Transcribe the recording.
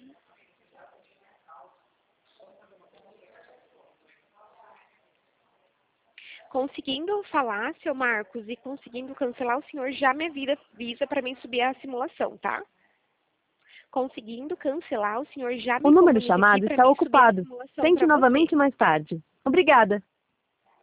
Conseguindo falar, seu Marcos, e conseguindo cancelar, o senhor já me avisa para mim subir a simulação, tá? Conseguindo cancelar, o senhor já O me número comunica aqui chamado para está mim subir a ocupado. simulação Tente para você. novamente mais tarde. Obrigada.